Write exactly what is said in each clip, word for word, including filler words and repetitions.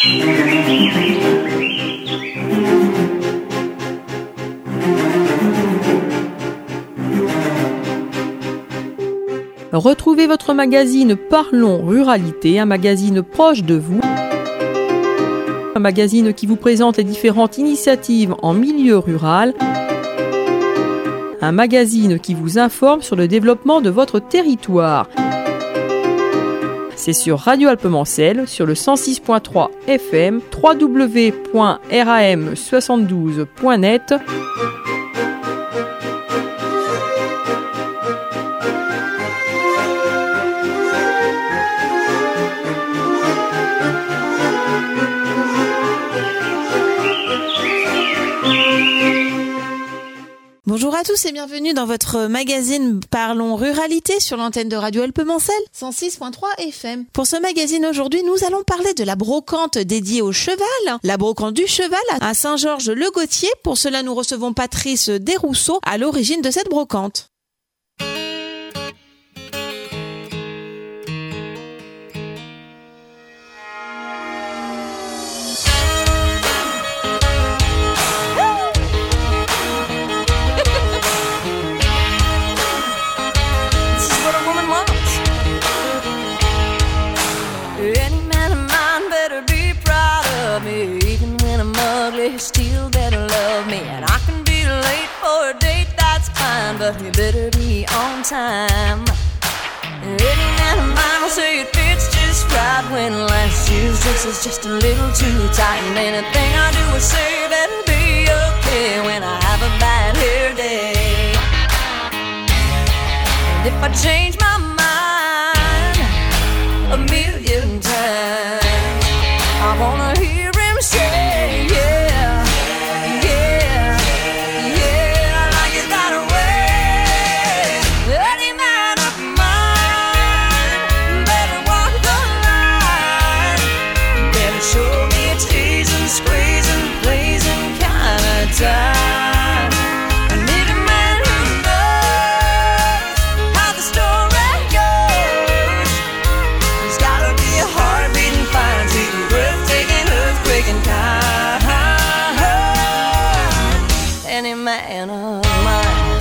Retrouvez votre magazine Parlons Ruralité, un magazine proche de vous. Un magazine qui vous présente les différentes initiatives en milieu rural. Un magazine qui vous informe sur le développement de votre territoire. C'est sur Radio Alpemancel, sur le cent six point trois F M, w w w point ram soixante-douze point net. Bonjour à tous et bienvenue dans votre magazine Parlons Ruralité sur l'antenne de Radio Alpemancel, cent six point trois F M. Pour ce magazine aujourd'hui, nous allons parler de la brocante dédiée au cheval, la brocante du cheval à Saint-Georges-le-Gautier. Pour cela, nous recevons Patrice Desrousseaux à l'origine de cette brocante. Still better love me, and I can be late for a date, that's fine, but you better be on time. Any man of mine will say it fits just right when last year's dress is just a little too tight, and anything I do or say better be okay when I have a bad hair day. And if I change my mind a million times, I wanna hear him say, yeah. Time. I need a man who knows how the story goes. There's gotta be a heart beating fine, sweet and breathtaking, earthquaking kind. Any man of mine.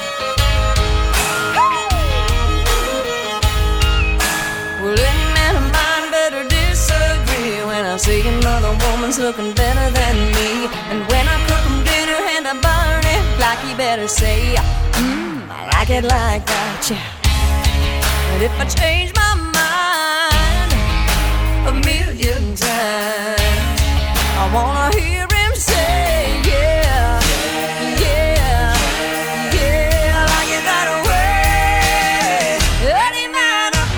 Well, any man of mine better disagree when I see another woman's looking better than me, and when I cook I burn it like you better say, mmm, I like it like that, yeah. But if I change my mind a million times, I wanna hear him say, yeah, yeah, yeah, I like it that way. Any man of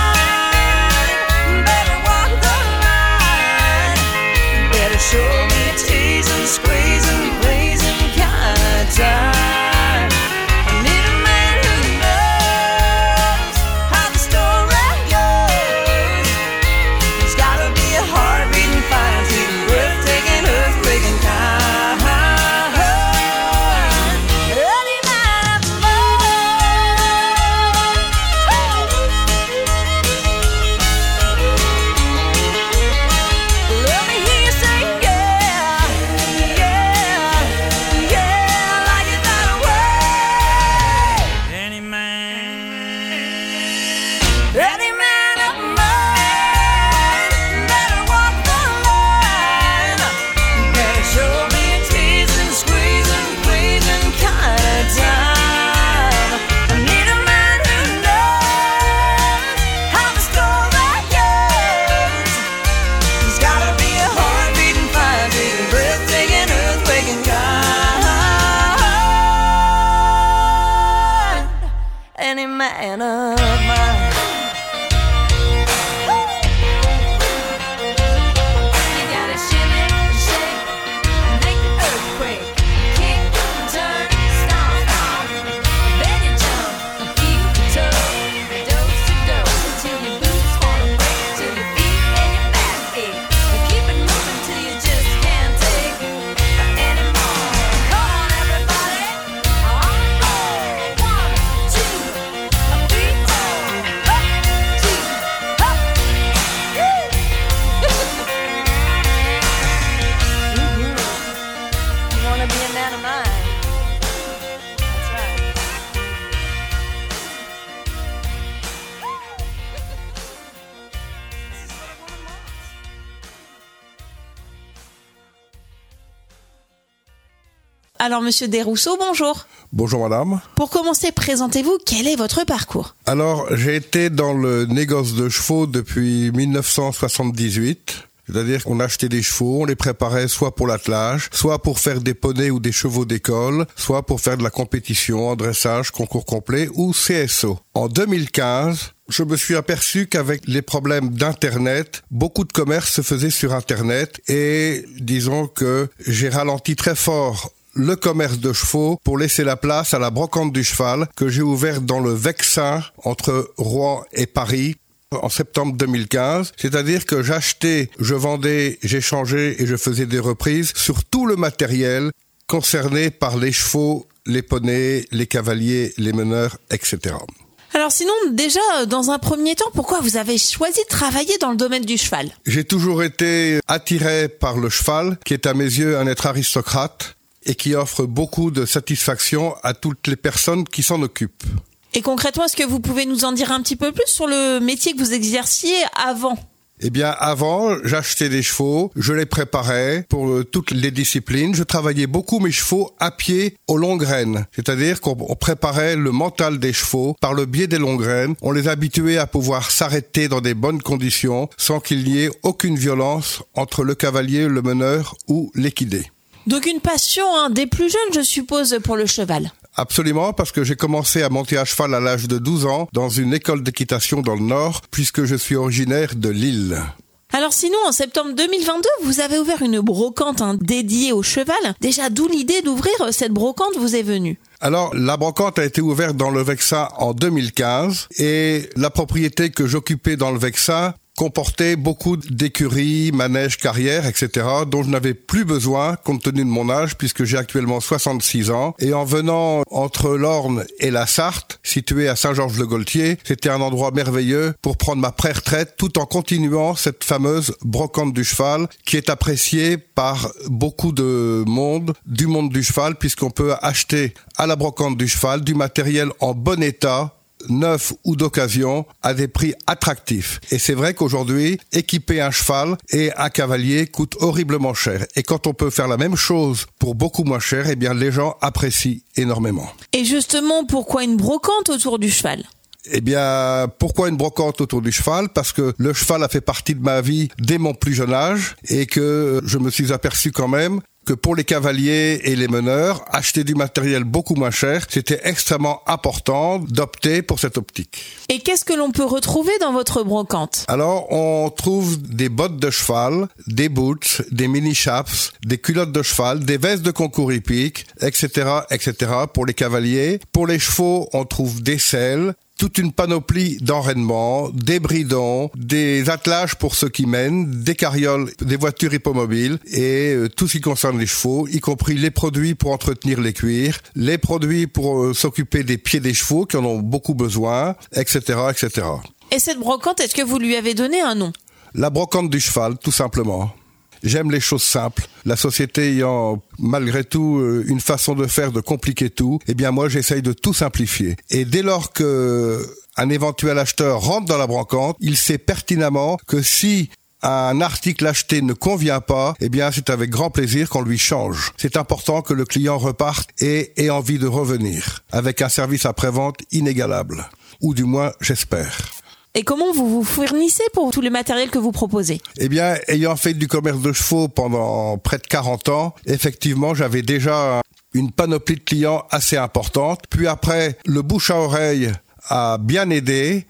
mine better walk the line, better show me a tease and squeeze and time. I need a man who knows how the story goes. There's gotta be a heart beating fine, sweet and breathtaking, earthquaking kind. Any man of mine. Let me hear you say yeah, yeah, yeah. Any man of mine better walk the line, better show me a teasing, squeezing, pleasing kind of time. I need a man who knows how the story goes. There's gotta be a heart beating fine, beating, breathtaking, earthquaking kind. Any man of mine. Everybody, one, two, three, four. Alors Monsieur Desrousseaux, bonjour. Bonjour madame. Pour commencer, présentez-vous, quel est votre parcours? Alors, j'ai été dans le négoce de chevaux depuis dix-neuf cent soixante-dix-huit. C'est-à-dire qu'on achetait des chevaux, on les préparait soit pour l'attelage, soit pour faire des poneys ou des chevaux d'école, soit pour faire de la compétition en dressage, concours complet ou C S O. En deux mille quinze, je me suis aperçu qu'avec les problèmes d'Internet, beaucoup de commerces se faisaient sur Internet et disons que j'ai ralenti très fort le commerce de chevaux pour laisser la place à la brocante du cheval que j'ai ouverte dans le Vexin entre Rouen et Paris en septembre deux mille quinze, c'est-à-dire que j'achetais, je vendais, j'échangeais et je faisais des reprises sur tout le matériel concerné par les chevaux, les poneys, les cavaliers, les meneurs, et cetera. Alors sinon, déjà, dans un premier temps, pourquoi vous avez choisi de travailler dans le domaine du cheval? J'ai toujours été attiré par le cheval, qui est à mes yeux un être aristocrate et qui offre beaucoup de satisfaction à toutes les personnes qui s'en occupent. Et concrètement, est-ce que vous pouvez nous en dire un petit peu plus sur le métier que vous exerciez avant? Eh bien, avant, j'achetais des chevaux, je les préparais pour euh, toutes les disciplines. Je travaillais beaucoup mes chevaux à pied aux longues rênes. C'est-à-dire qu'on on préparait le mental des chevaux par le biais des longues rênes. On les habituait à pouvoir s'arrêter dans des bonnes conditions sans qu'il n'y ait aucune violence entre le cavalier, le meneur ou l'équidé. Donc une passion hein, des plus jeunes, je suppose, pour le cheval. Absolument, parce que j'ai commencé à monter à cheval à l'âge de douze ans dans une école d'équitation dans le Nord, puisque je suis originaire de Lille. Alors sinon, en septembre deux mille vingt-deux, vous avez ouvert une brocante hein, dédiée au cheval. Déjà, d'où l'idée d'ouvrir cette brocante vous est venue? Alors, la brocante a été ouverte dans le Vexin en deux mille quinze et la propriété que j'occupais dans le Vexin comportait beaucoup d'écuries, manèges, carrières, et cetera, dont je n'avais plus besoin compte tenu de mon âge, puisque j'ai actuellement soixante-six ans. Et en venant entre l'Orne et la Sarthe, située à Saint-Georges-le-Gaultier, c'était un endroit merveilleux pour prendre ma pré-retraite, tout en continuant cette fameuse brocante du cheval, qui est appréciée par beaucoup de monde, du monde du cheval, puisqu'on peut acheter à la brocante du cheval du matériel en bon état, neuf ou d'occasion, à des prix attractifs. Et c'est vrai qu'aujourd'hui, équiper un cheval et un cavalier coûte horriblement cher. Et quand on peut faire la même chose pour beaucoup moins cher, eh bien les gens apprécient énormément. Et justement, pourquoi une brocante autour du cheval ? Eh bien, pourquoi une brocante autour du cheval ? Parce que le cheval a fait partie de ma vie dès mon plus jeune âge et que je me suis aperçu quand même que pour les cavaliers et les meneurs, acheter du matériel beaucoup moins cher, c'était extrêmement important d'opter pour cette optique. Et qu'est-ce que l'on peut retrouver dans votre brocante ? Alors, on trouve des bottes de cheval, des boots, des mini-chaps, des culottes de cheval, des vestes de concours hippiques, et cetera, et cetera pour les cavaliers. Pour les chevaux, on trouve des selles, toute une panoplie d'enraînements, des bridons, des attelages pour ceux qui mènent, des carrioles, des voitures hippomobiles et euh, tout ce qui concerne les chevaux, y compris les produits pour entretenir les cuirs, les produits pour euh, s'occuper des pieds des chevaux qui en ont beaucoup besoin, et cetera, et cetera. Et cette brocante, est-ce que vous lui avez donné un nom ? La brocante du cheval, tout simplement. J'aime les choses simples. La société ayant malgré tout une façon de faire de compliquer tout, eh bien moi j'essaye de tout simplifier. Et dès lors que un éventuel acheteur rentre dans la brocante, il sait pertinemment que si un article acheté ne convient pas, eh bien c'est avec grand plaisir qu'on lui change. C'est important que le client reparte et ait envie de revenir avec un service après-vente inégalable. Ou du moins, j'espère. Et comment vous vous fournissez pour tout le matériel que vous proposez ? Eh bien, ayant fait du commerce de chevaux pendant près de quarante ans, effectivement, j'avais déjà une panoplie de clients assez importante. Puis après, le bouche à oreille a bien aidé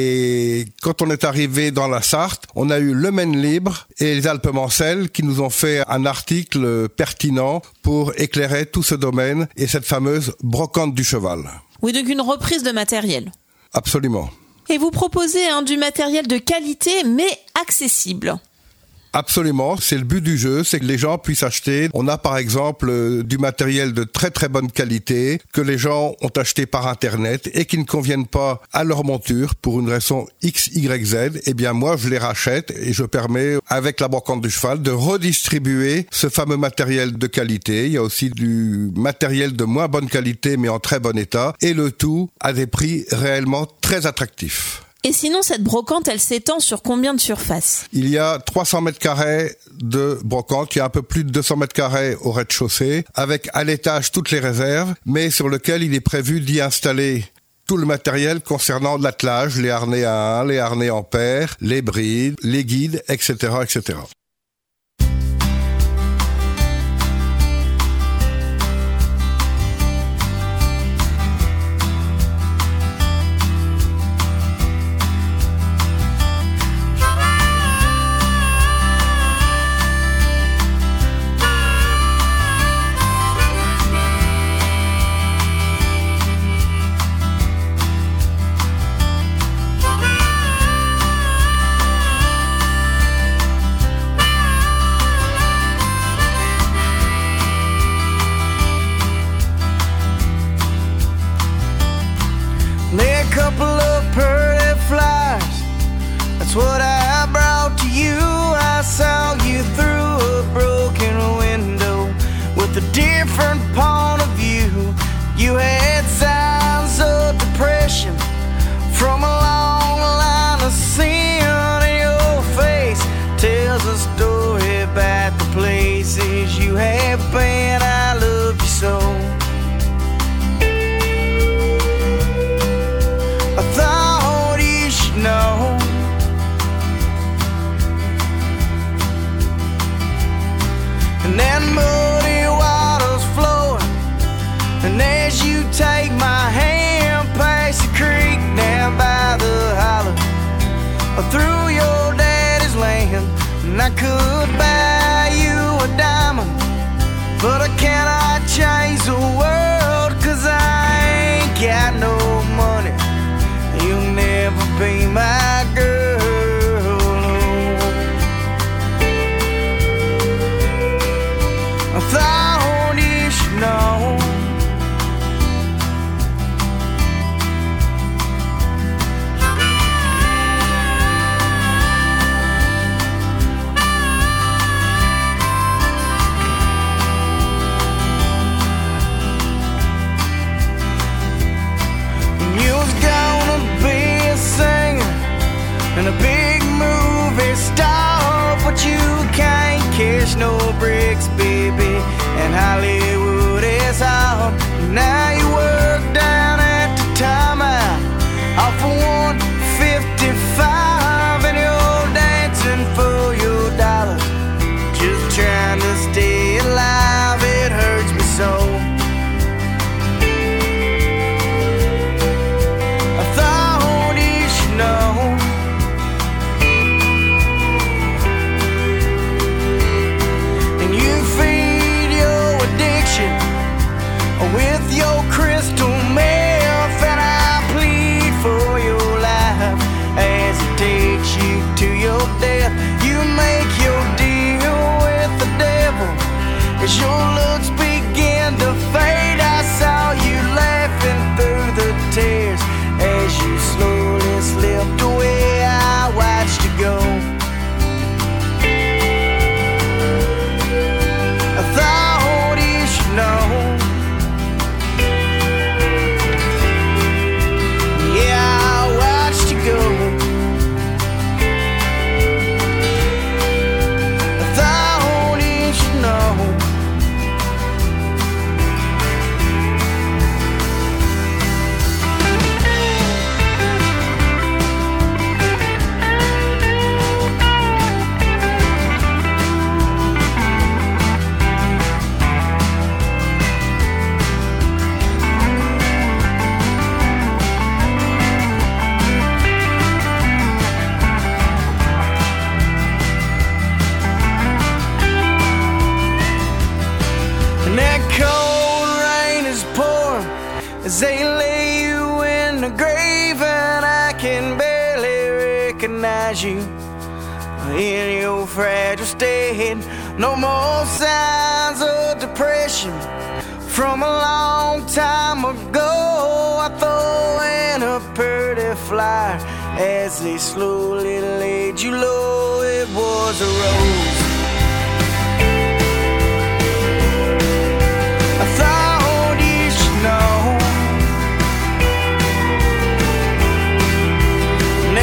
et quand on est arrivé dans la Sarthe, on a eu le Maine Libre et les Alpes-Mancelles qui nous ont fait un article pertinent pour éclairer tout ce domaine et cette fameuse brocante du cheval. Oui, donc une reprise de matériel. Absolument. Et vous proposez hein, du matériel de qualité, mais accessible. Absolument, c'est le but du jeu, c'est que les gens puissent acheter. On a par exemple euh, du matériel de très très bonne qualité que les gens ont acheté par internet et qui ne conviennent pas à leur monture pour une raison X, Y, Z. Eh bien moi je les rachète et je permets avec la brocante du cheval de redistribuer ce fameux matériel de qualité. Il y a aussi du matériel de moins bonne qualité mais en très bon état et le tout à des prix réellement très attractifs. Et sinon, cette brocante, elle s'étend sur combien de surface? Il y a trois cents mètres carrés de brocante, il y a un peu plus de deux cents mètres carrés au rez-de-chaussée, avec à l'étage toutes les réserves, mais sur lequel il est prévu d'y installer tout le matériel concernant l'attelage, les harnais à un, les harnais en paire, les brides, les guides, et cetera, et cetera. That's what I brought to you. I saw you through a broken window with a different point of view. You had signs of depression from a long line of sin, and your face tells a story about the places you have been. I love you so. I thought you should know. And that muddy water's flowing, and as you take my hand past the creek down by the holler, through your daddy's land, and I could buy you a diamond, but I cannot change the world, 'cause I ain't got no money. You'll never be my girl. I thought you should know. You was gonna be a singer and a big movie star, but you can't catch no bricks, baby, and Hollywood is out. Now you work down at the time out off of one fifty-five, and you're dancing for your dollars, just trying to stay alive. It hurts me so. I thought you should know. And you feed your addiction with your crystal meth, and I plead for your life as it takes you to your death. You make your deal with the devil as your looks begin to fade. I saw you laughing through the tears as you slowly slipped away. I watched you go. I thought you should know. Yeah, I watched you go. I thought you should know. And that cold rain is pouring as they lay you in the grave, and I can barely recognize you in your fragile state. No more signs of depression from a long time ago. I throw in a pretty flyer as they slowly laid you low. It was a rose. I thought you should know. And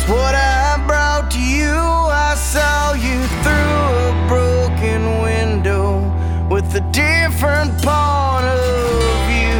That's what I brought to you. I saw you through a broken window with a different point of view.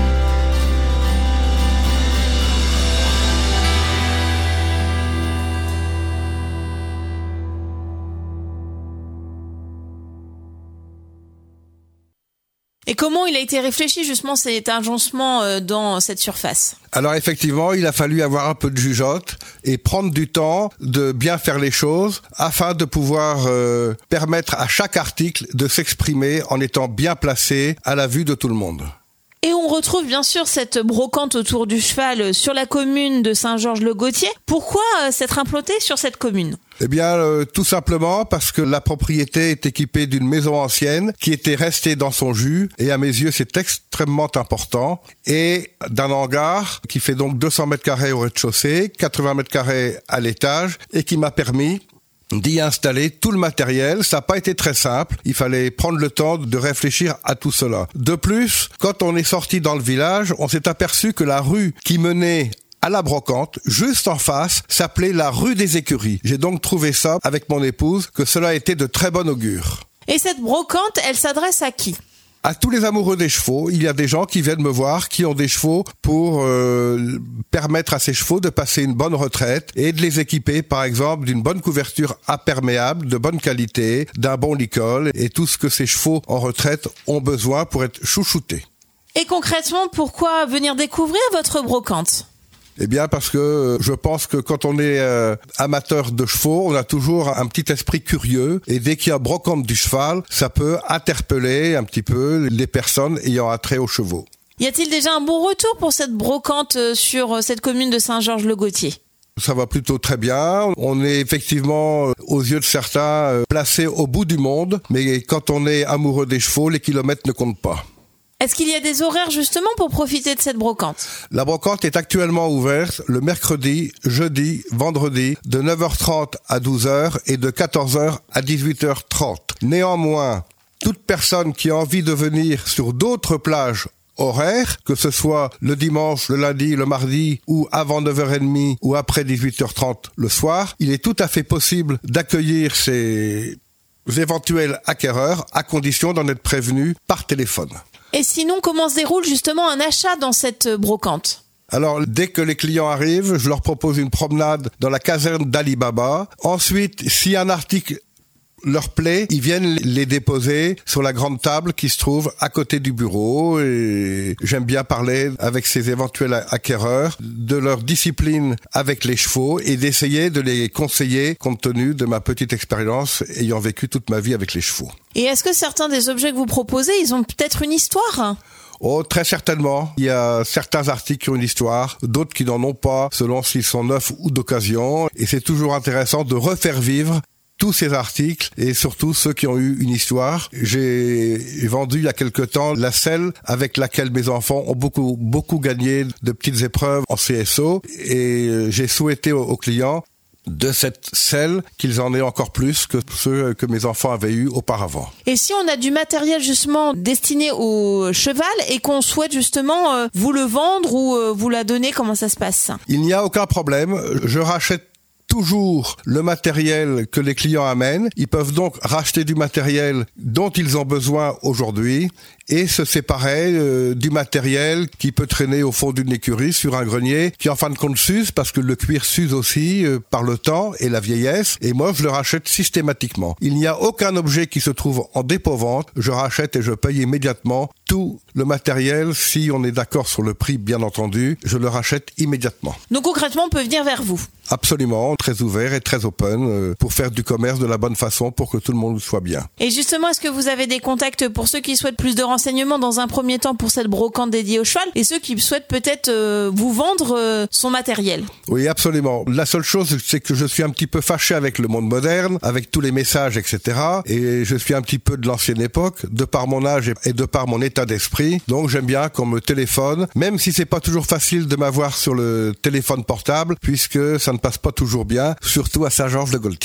Et comment il a été réfléchi justement cet agencement euh, dans cette surface? Alors effectivement, il a fallu avoir un peu de jugeote et prendre du temps de bien faire les choses afin de pouvoir euh, permettre à chaque article de s'exprimer en étant bien placé à la vue de tout le monde. Et on retrouve bien sûr cette brocante autour du cheval sur la commune de Saint-Georges-le-Gautier. Pourquoi euh, s'être implanté sur cette commune? Eh bien, euh, tout simplement parce que la propriété est équipée d'une maison ancienne qui était restée dans son jus, et à mes yeux, c'est extrêmement important, et d'un hangar qui fait donc deux cents mètres carrés au rez-de-chaussée, quatre-vingts mètres carrés à l'étage, et qui m'a permis d'y installer tout le matériel. Ça n'a pas été très simple. Il fallait prendre le temps de réfléchir à tout cela. De plus, quand on est sorti dans le village, on s'est aperçu que la rue qui menait à la brocante, juste en face, s'appelait la rue des Écuries. J'ai donc trouvé ça, avec mon épouse, que cela était de très bon augure. Et cette brocante, elle s'adresse à qui? À tous les amoureux des chevaux. Il y a des gens qui viennent me voir, qui ont des chevaux pour euh, permettre à ces chevaux de passer une bonne retraite et de les équiper, par exemple, d'une bonne couverture imperméable, de bonne qualité, d'un bon licol et tout ce que ces chevaux en retraite ont besoin pour être chouchoutés. Et concrètement, pourquoi venir découvrir votre brocante? Eh bien parce que je pense que quand on est euh, amateur de chevaux, on a toujours un petit esprit curieux, et dès qu'il y a brocante du cheval, ça peut interpeller un petit peu les personnes ayant attrait aux chevaux. Y a-t-il déjà un bon retour pour cette brocante sur cette commune de Saint-Georges-le-Gautier? Ça va plutôt très bien. On est effectivement, aux yeux de certains, placé au bout du monde, mais quand on est amoureux des chevaux, les kilomètres ne comptent pas. Est-ce qu'il y a des horaires justement pour profiter de cette brocante? La brocante est actuellement ouverte le mercredi, jeudi, vendredi de neuf heures trente à douze heures et de quatorze heures à dix-huit heures trente. Néanmoins, toute personne qui a envie de venir sur d'autres plages horaires, que ce soit le dimanche, le lundi, le mardi ou avant neuf heures trente ou après dix-huit heures trente le soir, il est tout à fait possible d'accueillir ces éventuels acquéreurs à condition d'en être prévenu par téléphone. Et sinon, comment se déroule justement un achat dans cette brocante? Alors, dès que les clients arrivent, je leur propose une promenade dans la caserne d'Ali Baba. Ensuite, si un article leur plaît, ils viennent les déposer sur la grande table qui se trouve à côté du bureau, et j'aime bien parler avec ces éventuels acquéreurs de leur discipline avec les chevaux et d'essayer de les conseiller compte tenu de ma petite expérience ayant vécu toute ma vie avec les chevaux. Et est-ce que certains des objets que vous proposez, ils ont peut-être une histoire? Oh, très certainement. Il y a certains articles qui ont une histoire, d'autres qui n'en ont pas, selon s'ils sont neufs ou d'occasion, et c'est toujours intéressant de refaire vivre tous ces articles, et surtout ceux qui ont eu une histoire. J'ai vendu il y a quelque temps la selle avec laquelle mes enfants ont beaucoup beaucoup gagné de petites épreuves en C S O, et j'ai souhaité aux clients de cette selle qu'ils en aient encore plus que ceux que mes enfants avaient eu auparavant. Et si on a du matériel justement destiné au cheval et qu'on souhaite justement euh, vous le vendre ou euh, vous la donner, comment ça se passe? Il n'y a aucun problème, je rachète toujours le matériel que les clients amènent. Ils peuvent donc racheter du matériel dont ils ont besoin aujourd'hui et se séparer euh, du matériel qui peut traîner au fond d'une écurie sur un grenier qui en fin de compte s'use, parce que le cuir s'use aussi euh, par le temps et la vieillesse, et moi je le rachète systématiquement. Il n'y a aucun objet qui se trouve en dépôt-vente, je rachète et je paye immédiatement tout le matériel. Si on est d'accord sur le prix, bien entendu, je le rachète immédiatement. Donc concrètement, on peut venir vers vous? Absolument, très ouvert et très open euh, pour faire du commerce de la bonne façon pour que tout le monde soit bien. Et justement, est-ce que vous avez des contacts pour ceux qui souhaitent plus de renseignements dans un premier temps pour cette brocante dédiée au cheval, et ceux qui souhaitent peut-être euh, vous vendre euh, son matériel? Oui, absolument. La seule chose, c'est que je suis un petit peu fâché avec le monde moderne, avec tous les messages, et cetera. Et je suis un petit peu de l'ancienne époque, de par mon âge et de par mon état d'esprit. Donc j'aime bien qu'on me téléphone, même si c'est pas toujours facile de m'avoir sur le téléphone portable, puisque ça ne passe pas toujours bien, surtout à Saint-Georges-le-Gautier.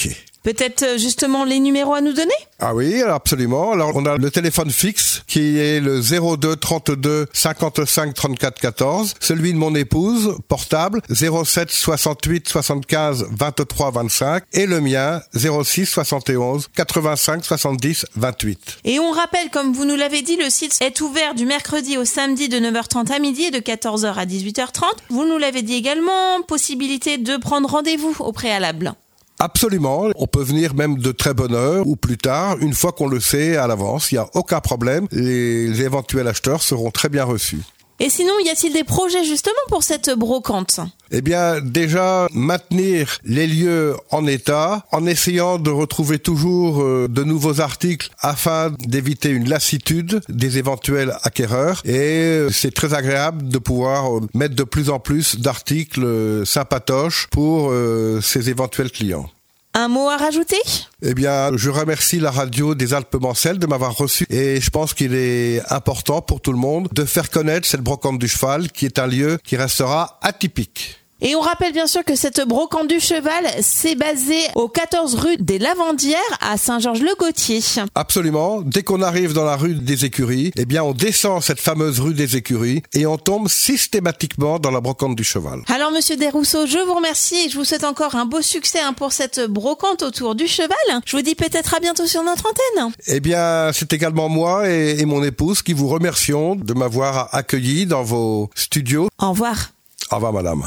Peut-être justement les numéros à nous donner ? Ah oui, absolument. Alors on a le téléphone fixe qui est le zéro deux trente-deux cinquante-cinq trente-quatre quatorze, celui de mon épouse portable zéro sept soixante-huit soixante-quinze vingt-trois vingt-cinq et le mien zéro six soixante et onze quatre-vingt-cinq soixante-dix vingt-huit. Et on rappelle, comme vous nous l'avez dit, le site est ouvert du mercredi au samedi de neuf heures trente à midi et de quatorze heures à dix-huit heures trente. Vous nous l'avez dit également, possibilité de prendre rendez-vous au préalable. Absolument, on peut venir même de très bonne heure ou plus tard, une fois qu'on le sait à l'avance, il n'y a aucun problème, les, les éventuels acheteurs seront très bien reçus. Et sinon, y a-t-il des projets justement pour cette brocante ? Eh bien, déjà, maintenir les lieux en état, en essayant de retrouver toujours euh, de nouveaux articles afin d'éviter une lassitude des éventuels acquéreurs. Et euh, c'est très agréable de pouvoir euh, mettre de plus en plus d'articles euh, sympatoches pour euh, ces éventuels clients. Un mot à rajouter ? Eh bien, je remercie la radio des Alpes-Mancelles de m'avoir reçu et je pense qu'il est important pour tout le monde de faire connaître cette brocante du cheval qui est un lieu qui restera atypique. Et on rappelle bien sûr que cette brocante du cheval, c'est basé au quatorze rue des Lavandières à Saint-Georges-le-Gautier. Absolument. Dès qu'on arrive dans la rue des Écuries, eh bien, on descend cette fameuse rue des Écuries et on tombe systématiquement dans la brocante du cheval. Alors, monsieur Desrousseaux, je vous remercie et je vous souhaite encore un beau succès hein, pour cette brocante autour du cheval. Je vous dis peut-être à bientôt sur notre antenne. Eh bien, c'est également moi et, et mon épouse qui vous remercions de m'avoir accueilli dans vos studios. Au revoir. Au revoir, madame.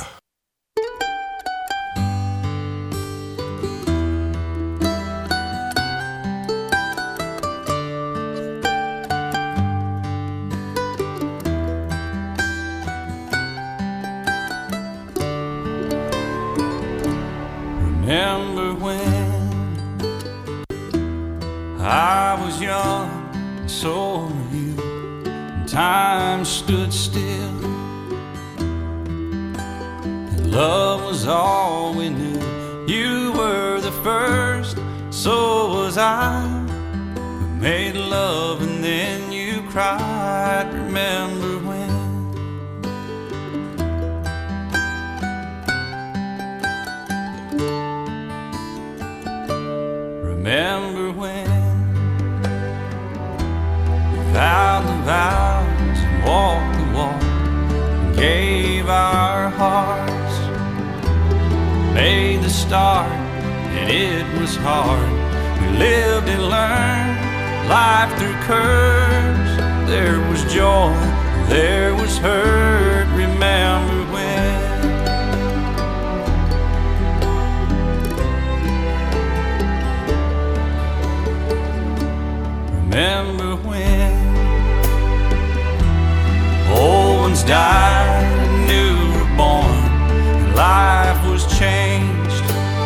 Remember when I was young, and so were you, and time stood still, and love was all we knew. You were the first, so was I. We made love and then you cried. Remember when? Remember when we vowed the vows and walked the walk and gave our hearts, made the start and it was hard. We lived and learned life through curves. There was joy, there was hurt. Remember when? Remember when old ones died and new were born, and life was changed,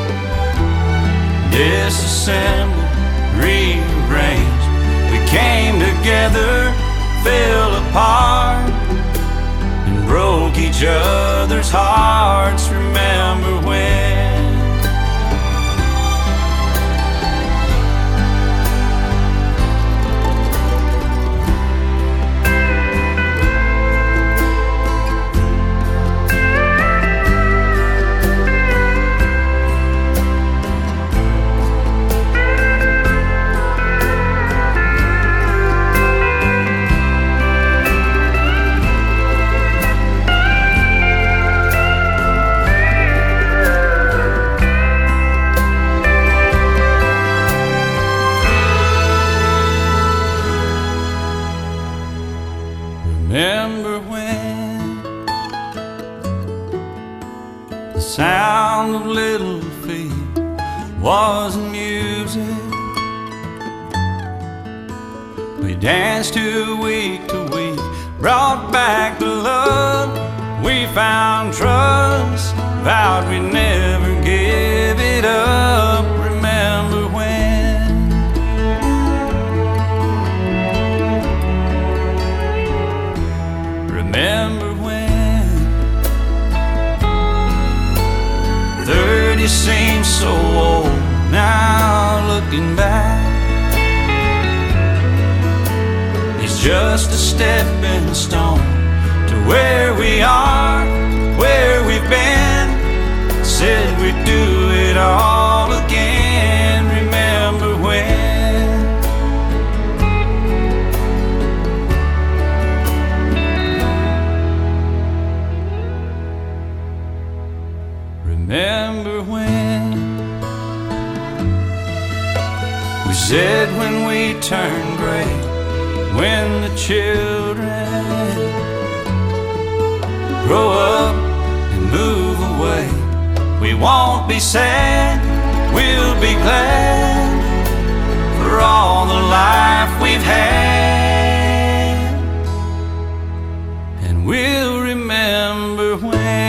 disassembled, rearranged. We came together, fell apart, and broke each other's hearts. Remember when? Remember when the sound of little feet was music? We danced to week to week, brought back the love. We found trust, vowed we'd never give it up. Remember when? Remember when thirty seems so old now, looking back. It's just a stepping stone to where we are, where we've been. Said we'd do it all again. remember when we said when we turn gray, when the children grow up and move away, we won't be sad, we'll be glad for all the life we've had. And we'll remember when